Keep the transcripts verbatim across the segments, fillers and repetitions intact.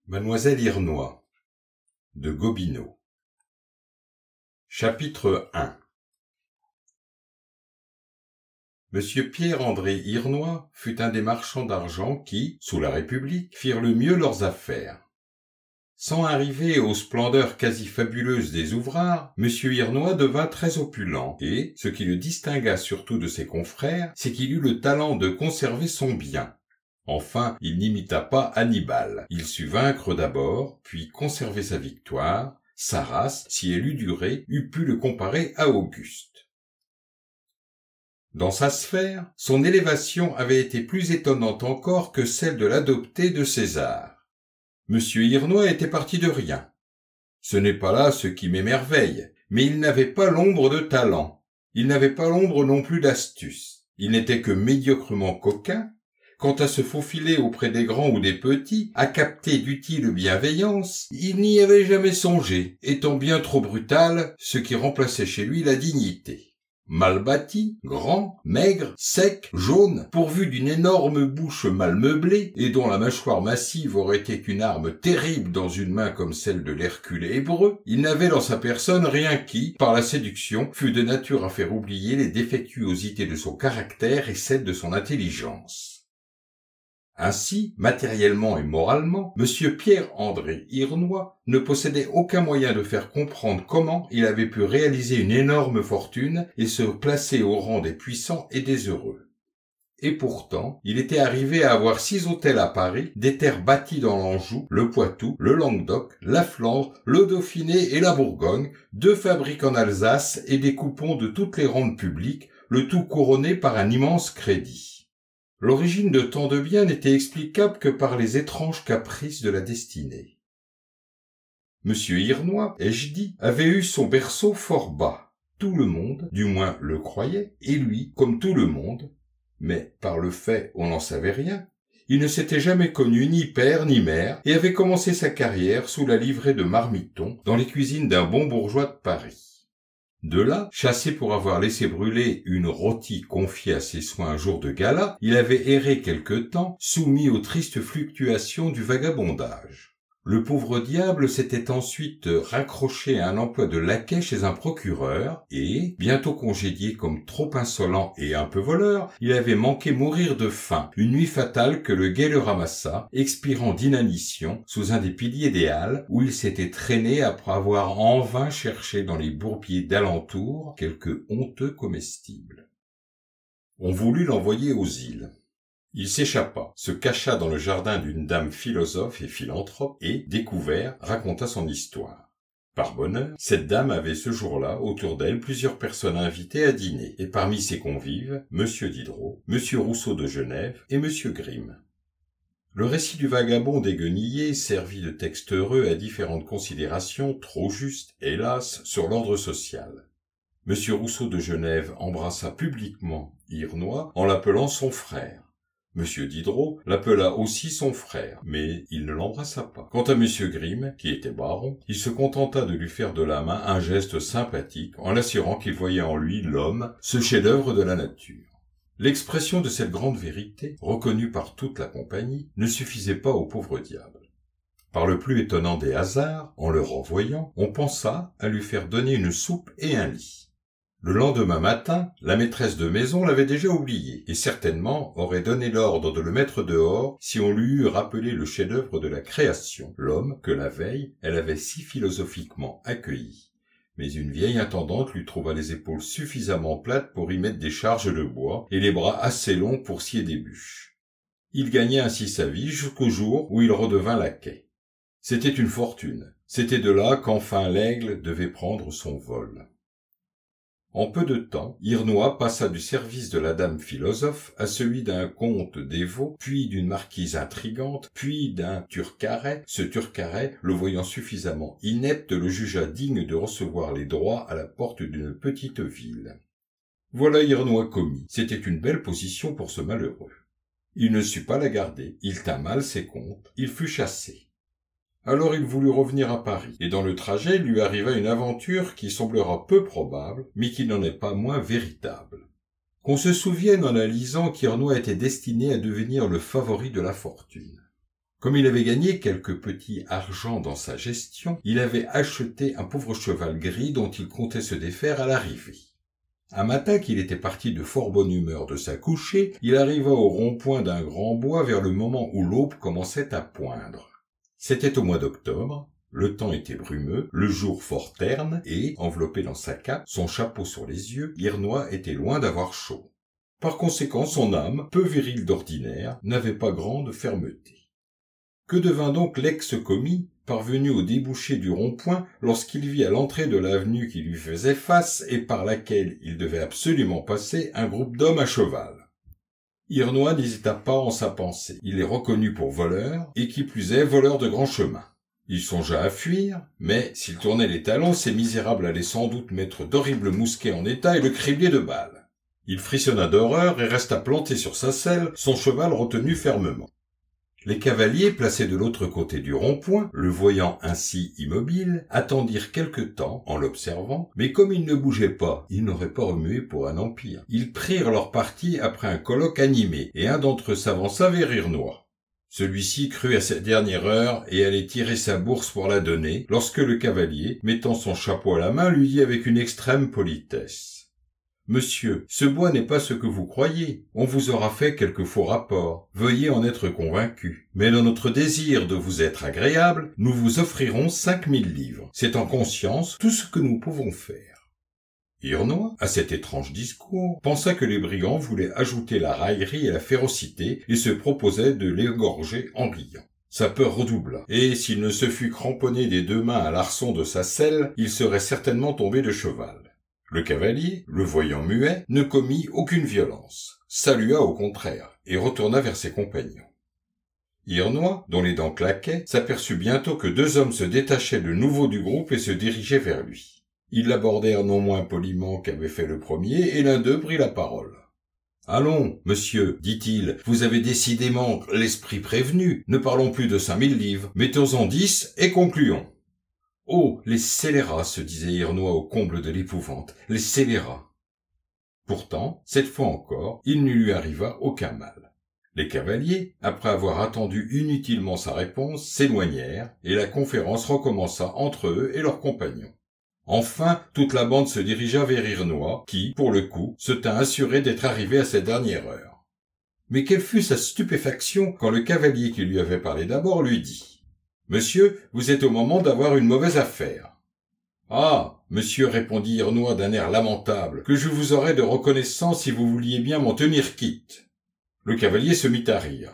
Mademoiselle Irnoy de Gobineau. Chapitre un. Monsieur Pierre-André Irnoy fut un des marchands d'argent qui, sous la République, firent le mieux leurs affaires. Sans arriver aux splendeurs quasi fabuleuses des ouvrares, Monsieur Irnoy devint très opulent, et, ce qui le distingua surtout de ses confrères, c'est qu'il eut le talent de conserver son bien. Enfin, il n'imita pas Hannibal. Il sut vaincre d'abord, puis conserver sa victoire. Sa race, si elle eût duré, eût pu le comparer à Auguste. Dans sa sphère, son élévation avait été plus étonnante encore que celle de l'adopté de César. Monsieur Irnoy était parti de rien. Ce n'est pas là ce qui m'émerveille, mais il n'avait pas l'ombre de talent. Il n'avait pas l'ombre non plus d'astuce. Il n'était que médiocrement coquin. Quant à se faufiler auprès des grands ou des petits, à capter d'utiles bienveillances, il n'y avait jamais songé, étant bien trop brutal, ce qui remplaçait chez lui la dignité. Mal bâti, grand, maigre, sec, jaune, pourvu d'une énorme bouche mal meublée, et dont la mâchoire massive aurait été une arme terrible dans une main comme celle de l'Hercule hébreu, il n'avait dans sa personne rien qui, par la séduction, fût de nature à faire oublier les défectuosités de son caractère et celles de son intelligence. Ainsi, matériellement et moralement, Monsieur Pierre-André Irnoy ne possédait aucun moyen de faire comprendre comment il avait pu réaliser une énorme fortune et se placer au rang des puissants et des heureux. Et pourtant, il était arrivé à avoir six hôtels à Paris, des terres bâties dans l'Anjou, le Poitou, le Languedoc, la Flandre, le Dauphiné et la Bourgogne, deux fabriques en Alsace et des coupons de toutes les rentes publiques, le tout couronné par un immense crédit. L'origine de tant de biens n'était explicable que par les étranges caprices de la destinée. Monsieur Irnoy, ai-je dit, avait eu son berceau fort bas. Tout le monde, du moins le croyait, et lui, comme tout le monde, mais par le fait on n'en savait rien, il ne s'était jamais connu ni père ni mère, et avait commencé sa carrière sous la livrée de marmiton dans les cuisines d'un bon bourgeois de Paris. De là, chassé pour avoir laissé brûler une rôtie confiée à ses soins un jour de gala, il avait erré quelque temps, soumis aux tristes fluctuations du vagabondage. Le pauvre diable s'était ensuite raccroché à un emploi de laquais chez un procureur, et, bientôt congédié comme trop insolent et un peu voleur, il avait manqué mourir de faim, une nuit fatale que le guet le ramassa, expirant d'inanition sous un des piliers des Halles, où il s'était traîné après avoir en vain cherché dans les bourbiers d'alentour quelque honteux comestible. On voulut l'envoyer aux îles. Il s'échappa, se cacha dans le jardin d'une dame philosophe et philanthrope et, découvert, raconta son histoire. Par bonheur, cette dame avait ce jour-là autour d'elle plusieurs personnes invitées à dîner, et parmi ses convives, Monsieur Diderot, Monsieur Rousseau de Genève et Monsieur Grimm. Le récit du vagabond des Guenillers servit de texte heureux à différentes considérations, trop justes, hélas, sur l'ordre social. Monsieur Rousseau de Genève embrassa publiquement Irnoy en l'appelant son frère. Monsieur Diderot l'appela aussi son frère, mais il ne l'embrassa pas. Quant à Monsieur Grimm, qui était baron, il se contenta de lui faire de la main un geste sympathique en l'assurant qu'il voyait en lui l'homme, ce chef-d'œuvre de la nature. L'expression de cette grande vérité, reconnue par toute la compagnie, ne suffisait pas au pauvre diable. Par le plus étonnant des hasards, en le renvoyant, on pensa à lui faire donner une soupe et un lit. Le lendemain matin, la maîtresse de maison l'avait déjà oublié, et certainement aurait donné l'ordre de le mettre dehors si on lui eût rappelé le chef-d'œuvre de la création, l'homme que la veille elle avait si philosophiquement accueilli. Mais une vieille intendante lui trouva les épaules suffisamment plates pour y mettre des charges de bois, et les bras assez longs pour scier des bûches. Il gagna ainsi sa vie jusqu'au jour où il redevint laquais. C'était une fortune. C'était de là qu'enfin l'aigle devait prendre son vol. En peu de temps, Irnoy passa du service de la dame philosophe à celui d'un comte dévot, puis d'une marquise intrigante, puis d'un Turcaret. Ce Turcaret, le voyant suffisamment inepte, le jugea digne de recevoir les droits à la porte d'une petite ville. Voilà Irnoy commis. C'était une belle position pour ce malheureux. Il ne sut pas la garder, il tint mal ses comptes, il fut chassé. Alors il voulut revenir à Paris, et dans le trajet il lui arriva une aventure qui semblera peu probable, mais qui n'en est pas moins véritable. Qu'on se souvienne en la lisant qu'Irnoy était destiné à devenir le favori de la fortune. Comme il avait gagné quelques petits argents dans sa gestion, il avait acheté un pauvre cheval gris dont il comptait se défaire à l'arrivée. Un matin qu'il était parti de fort bonne humeur de s'accoucher, il arriva au rond-point d'un grand bois vers le moment où l'aube commençait à poindre. C'était au mois d'octobre, le temps était brumeux, le jour fort terne, et, enveloppé dans sa cape, son chapeau sur les yeux, Irnois était loin d'avoir chaud. Par conséquent, son âme, peu virile d'ordinaire, n'avait pas grande fermeté. Que devint donc l'ex-commis, parvenu au débouché du rond-point, lorsqu'il vit à l'entrée de l'avenue qui lui faisait face et par laquelle il devait absolument passer un groupe d'hommes à cheval. Irnois n'hésita pas en sa pensée. Il les reconnut pour voleurs, et qui plus est, voleurs de grand chemin. Il songea à fuir, mais s'il tournait les talons, ces misérables allaient sans doute mettre d'horribles mousquets en état et le cribler de balles. Il frissonna d'horreur et resta planté sur sa selle, son cheval retenu fermement. Les cavaliers, placés de l'autre côté du rond-point, le voyant ainsi immobile, attendirent quelque temps en l'observant, mais comme il ne bougeait pas, il n'aurait pas remué pour un empire. Ils prirent leur parti après un colloque animé, et un d'entre eux s'avança vers Irnois. Celui-ci crut à cette dernière heure et allait tirer sa bourse pour la donner, lorsque le cavalier, mettant son chapeau à la main, lui dit avec une extrême politesse. « Monsieur, ce bois n'est pas ce que vous croyez. On vous aura fait quelques faux rapports. Veuillez en être convaincu. Mais dans notre désir de vous être agréable, nous vous offrirons cinq mille livres. C'est en conscience tout ce que nous pouvons faire. » Irnois, à cet étrange discours, pensa que les brigands voulaient ajouter la raillerie et la férocité et se proposaient de l'égorger en riant. Sa peur redoubla, et s'il ne se fût cramponné des deux mains à l'arçon de sa selle, il serait certainement tombé de cheval. Le cavalier, le voyant muet, ne commit aucune violence, salua au contraire, et retourna vers ses compagnons. Irnois, dont les dents claquaient, s'aperçut bientôt que deux hommes se détachaient de nouveau du groupe et se dirigeaient vers lui. Ils l'abordèrent non moins poliment qu'avait fait le premier, et l'un d'eux prit la parole. « Allons, monsieur, dit-il, vous avez décidément l'esprit prévenu, ne parlons plus de cinq mille livres, mettons-en dix et concluons. » « Oh, les scélérats !» se disait Irnois au comble de l'épouvante, « les scélérats !» Pourtant, cette fois encore, il ne lui arriva aucun mal. Les cavaliers, après avoir attendu inutilement sa réponse, s'éloignèrent, et la conférence recommença entre eux et leurs compagnons. Enfin, toute la bande se dirigea vers Irnois, qui, pour le coup, se tint assuré d'être arrivé à cette dernière heure. Mais quelle fut sa stupéfaction quand le cavalier qui lui avait parlé d'abord lui dit: « Monsieur, vous êtes au moment d'avoir une mauvaise affaire. »« Ah, monsieur, répondit Irnois d'un air lamentable, que je vous aurais de reconnaissant si vous vouliez bien m'en tenir quitte. » Le cavalier se mit à rire.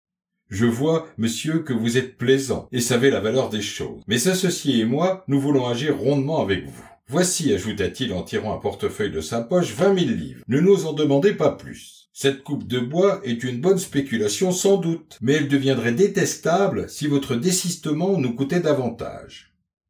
« Je vois, monsieur, que vous êtes plaisant et savez la valeur des choses. Mes associés et moi, nous voulons agir rondement avec vous. Voici, ajouta-t-il en tirant un portefeuille de sa poche, vingt mille livres. Ne nous en demandez pas plus. Cette coupe de bois est une bonne spéculation sans doute, mais elle deviendrait détestable si votre désistement nous coûtait davantage. »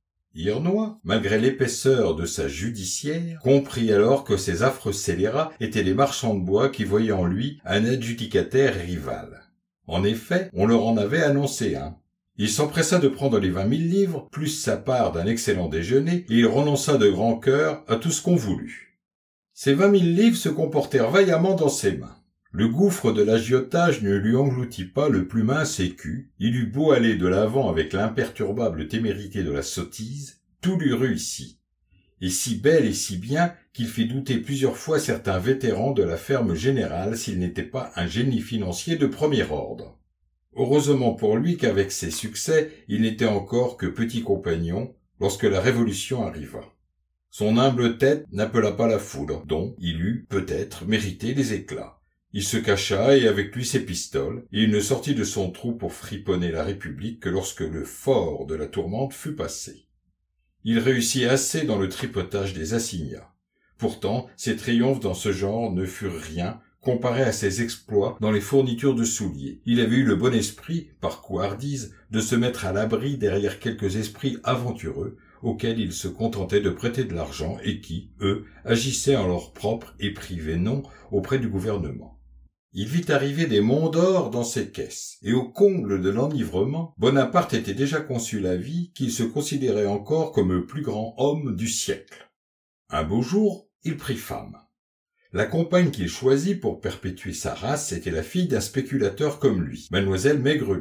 Irnois, malgré l'épaisseur de sa judiciaire, comprit alors que ces affreux scélérats étaient les marchands de bois qui voyaient en lui un adjudicataire rival. En effet, on leur en avait annoncé un. Il s'empressa de prendre les vingt mille livres, plus sa part d'un excellent déjeuner, et il renonça de grand cœur à tout ce qu'on voulut. Ces vingt mille livres se comportèrent vaillamment dans ses mains. Le gouffre de l'agiotage ne lui engloutit pas le plus mince écu, il eut beau aller de l'avant avec l'imperturbable témérité de la sottise, tout lui réussit, et si belle et si bien qu'il fit douter plusieurs fois certains vétérans de la ferme générale s'il n'était pas un génie financier de premier ordre. Heureusement pour lui qu'avec ses succès, il n'était encore que petit compagnon lorsque la Révolution arriva. Son humble tête n'appela pas la foudre, dont il eût, peut-être, mérité les éclats. Il se cacha et avec lui ses pistoles, et il ne sortit de son trou pour friponner la République que lorsque le fort de la tourmente fut passé. Il réussit assez dans le tripotage des assignats. Pourtant, ses triomphes dans ce genre ne furent rien comparés à ses exploits dans les fournitures de souliers. Il avait eu le bon esprit, par couardise, de se mettre à l'abri derrière quelques esprits aventureux, auxquels il se contentait de prêter de l'argent et qui, eux, agissaient en leur propre et privé nom auprès du gouvernement. Il vit arriver des monts d'or dans ses caisses, et au comble de l'enivrement, Bonaparte était déjà conçu l'avis qu'il se considérait encore comme le plus grand homme du siècle. Un beau jour, il prit femme. La compagne qu'il choisit pour perpétuer sa race était la fille d'un spéculateur comme lui, mademoiselle Maigrelu.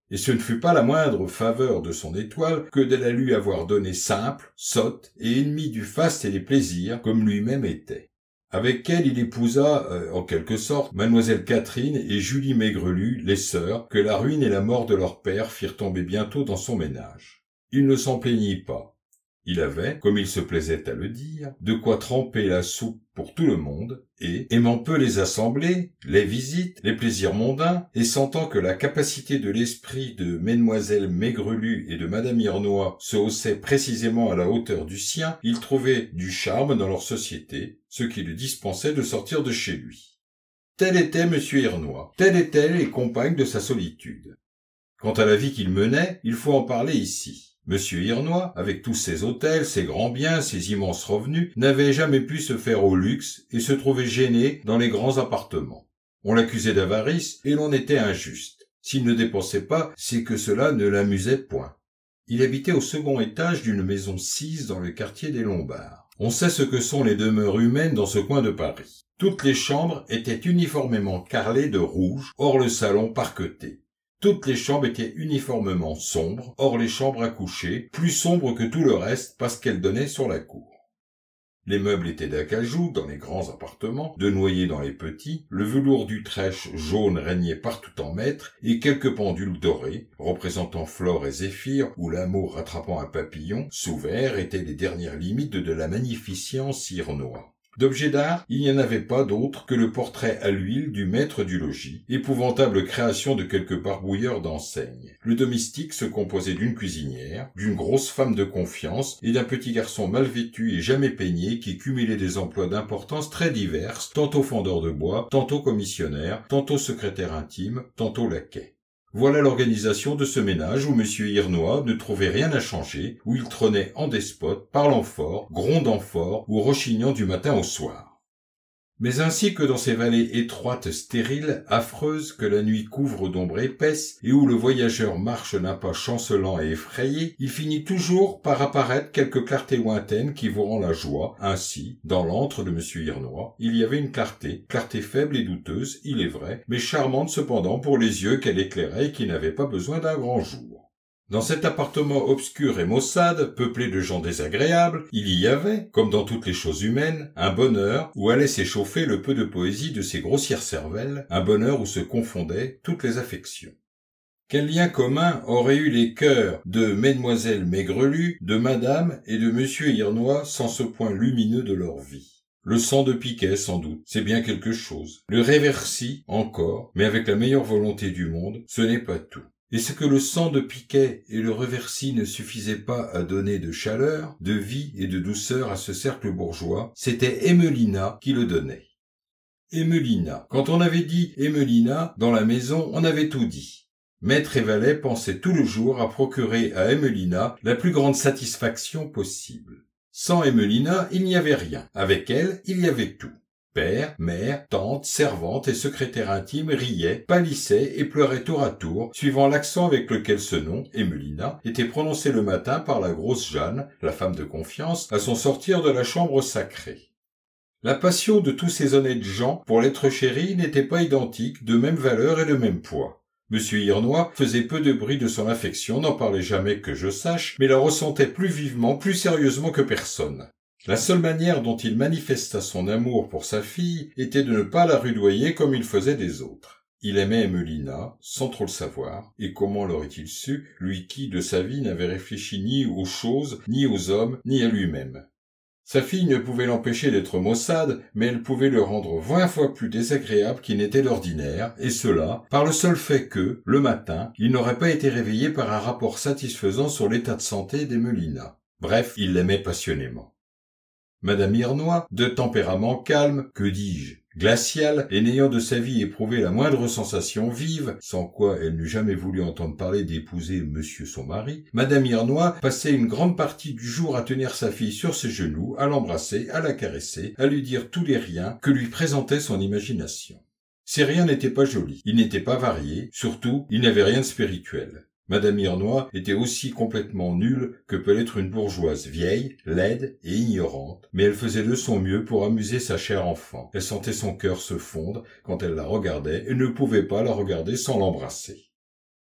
Et ce ne fut pas la moindre faveur de son étoile que de la lui avoir donnée simple, sotte et ennemie du faste et des plaisirs, comme lui-même était. Avec elle, il épousa, euh, en quelque sorte, mademoiselle Catherine et Julie Maigrelu, les sœurs, que la ruine et la mort de leur père firent tomber bientôt dans son ménage. Il ne s'en plaignit pas. Il avait, comme il se plaisait à le dire, de quoi tremper la soupe pour tout le monde, et, aimant peu les assemblées, les visites, les plaisirs mondains, et sentant que la capacité de l'esprit de mesdemoiselles Maigrelu et de madame Irnoy se haussait précisément à la hauteur du sien, il trouvait du charme dans leur société, ce qui le dispensait de sortir de chez lui. Tel était monsieur Irnoy, telles étaient les compagnes de sa solitude. Quant à la vie qu'il menait, il faut en parler ici. Monsieur Irnoy, avec tous ses hôtels, ses grands biens, ses immenses revenus, n'avait jamais pu se faire au luxe et se trouvait gêné dans les grands appartements. On l'accusait d'avarice et l'on était injuste. S'il ne dépensait pas, c'est que cela ne l'amusait point. Il habitait au second étage d'une maison sise dans le quartier des Lombards. On sait ce que sont les demeures humaines dans ce coin de Paris. Toutes les chambres étaient uniformément carrelées de rouge, hors le salon parqueté. Toutes les chambres étaient uniformément sombres, hors les chambres à coucher, plus sombres que tout le reste parce qu'elles donnaient sur la cour. Les meubles étaient d'acajou dans les grands appartements, de noyer dans les petits, le velours d'Utrecht jaune régnait partout en maître, et quelques pendules dorées, représentant Flore et Zéphyr, ou l'amour rattrapant un papillon, sous verre étaient les dernières limites de la magnificence irnoise. D'objets d'art, il n'y en avait pas d'autre que le portrait à l'huile du maître du logis, épouvantable création de quelques barbouilleurs d'enseigne. Le domestique se composait d'une cuisinière, d'une grosse femme de confiance et d'un petit garçon mal vêtu et jamais peigné qui cumulait des emplois d'importance très diverses, tantôt fendeur de bois, tantôt commissionnaire, tantôt secrétaire intime, tantôt laquais. Voilà l'organisation de ce ménage où monsieur Irnoy ne trouvait rien à changer, où il trônait en despote, parlant fort, grondant fort ou rechignant du matin au soir. Mais ainsi que dans ces vallées étroites, stériles, affreuses, que la nuit couvre d'ombre épaisse, et où le voyageur marche d'un pas chancelant et effrayé, il finit toujours par apparaître quelque clarté lointaine qui vous rend la joie. Ainsi, dans l'antre de monsieur Irnoy, il y avait une clarté, clarté faible et douteuse, il est vrai, mais charmante cependant pour les yeux qu'elle éclairait et qui n'avaient pas besoin d'un grand jour. Dans cet appartement obscur et maussade, peuplé de gens désagréables, il y avait, comme dans toutes les choses humaines, un bonheur où allait s'échauffer le peu de poésie de ces grossières cervelles, un bonheur où se confondaient toutes les affections. Quel lien commun auraient eu les cœurs de mesdemoiselles Maigrelu, de madame et de monsieur Irnoy sans ce point lumineux de leur vie? Le sang de Piquet, sans doute, c'est bien quelque chose. Le Réversi, encore, mais avec la meilleure volonté du monde, ce n'est pas tout. Et ce que le sang de Piquet et le Reversi ne suffisaient pas à donner de chaleur, de vie et de douceur à ce cercle bourgeois, c'était Emelina qui le donnait. Emelina. Quand on avait dit Emelina dans la maison, on avait tout dit. Maître et valet pensaient tout le jour à procurer à Emelina la plus grande satisfaction possible. Sans Emelina, il n'y avait rien. Avec elle, il y avait tout. Père, mère, tante, servante et secrétaire intime riaient, pâlissaient et pleuraient tour à tour, suivant l'accent avec lequel ce nom, Emelina, était prononcé le matin par la grosse Jeanne, la femme de confiance, à son sortir de la chambre sacrée. La passion de tous ces honnêtes gens pour l'être chéri n'était pas identique, de même valeur et de même poids. Monsieur Irnoy faisait peu de bruit de son affection, n'en parlait jamais que je sache, mais la ressentait plus vivement, plus sérieusement que personne. La seule manière dont il manifesta son amour pour sa fille était de ne pas la rudoyer comme il faisait des autres. Il aimait Emelina, sans trop le savoir, et comment l'aurait-il su, lui qui, de sa vie, n'avait réfléchi ni aux choses, ni aux hommes, ni à lui-même. Sa fille ne pouvait l'empêcher d'être maussade, mais elle pouvait le rendre vingt fois plus désagréable qu'il n'était d'ordinaire, et cela, par le seul fait que, le matin, il n'aurait pas été réveillé par un rapport satisfaisant sur l'état de santé d'Emelina. Bref, il l'aimait passionnément. Madame Irnoy, de tempérament calme, que dis-je, glacial, et n'ayant de sa vie éprouvé la moindre sensation vive, sans quoi elle n'eût jamais voulu entendre parler d'épouser monsieur son mari, Madame Irnoy passait une grande partie du jour à tenir sa fille sur ses genoux, à l'embrasser, à la caresser, à lui dire tous les riens que lui présentait son imagination. Ces riens n'étaient pas jolis, ils n'étaient pas variés, surtout, ils n'avaient rien de spirituel. Madame Irnoy était aussi complètement nulle que peut l'être une bourgeoise vieille, laide et ignorante, mais elle faisait de son mieux pour amuser sa chère enfant. Elle sentait son cœur se fondre quand elle la regardait et ne pouvait pas la regarder sans l'embrasser.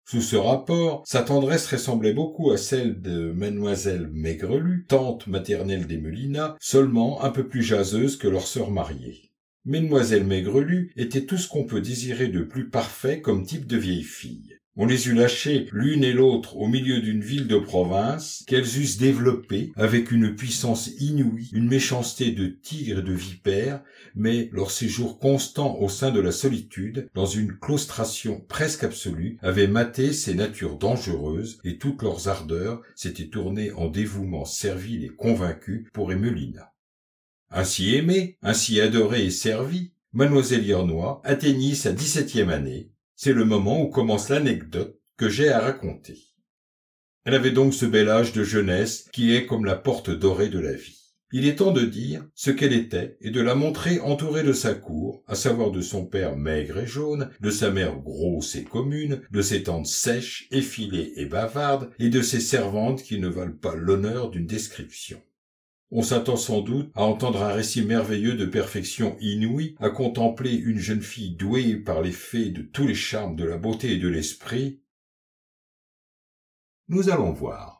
Sous ce rapport, sa tendresse ressemblait beaucoup à celle de mademoiselle Maigrelut, tante maternelle des Mélina, seulement un peu plus jaseuse que leur sœur mariée. Mademoiselle Maigrelut était tout ce qu'on peut désirer de plus parfait comme type de vieille fille. On les eût lâchées l'une et l'autre au milieu d'une ville de province qu'elles eussent développée avec une puissance inouïe, une méchanceté de tigre et de vipère, mais leur séjour constant au sein de la solitude, dans une claustration presque absolue, avait maté ces natures dangereuses et toutes leurs ardeurs s'étaient tournées en dévouement servile et convaincu pour Emelina. Ainsi aimée, ainsi adorée et servie, mademoiselle Irnoy atteignit sa dix-septième année. C'est le moment où commence l'anecdote que j'ai à raconter. Elle avait donc ce bel âge de jeunesse qui est comme la porte dorée de la vie. Il est temps de dire ce qu'elle était et de la montrer entourée de sa cour, à savoir de son père maigre et jaune, de sa mère grosse et commune, de ses tantes sèches, effilées et bavardes, et de ses servantes qui ne valent pas l'honneur d'une description. On s'attend sans doute à entendre un récit merveilleux de perfection inouïe, à contempler une jeune fille douée par les fées de tous les charmes de la beauté et de l'esprit. Nous allons voir.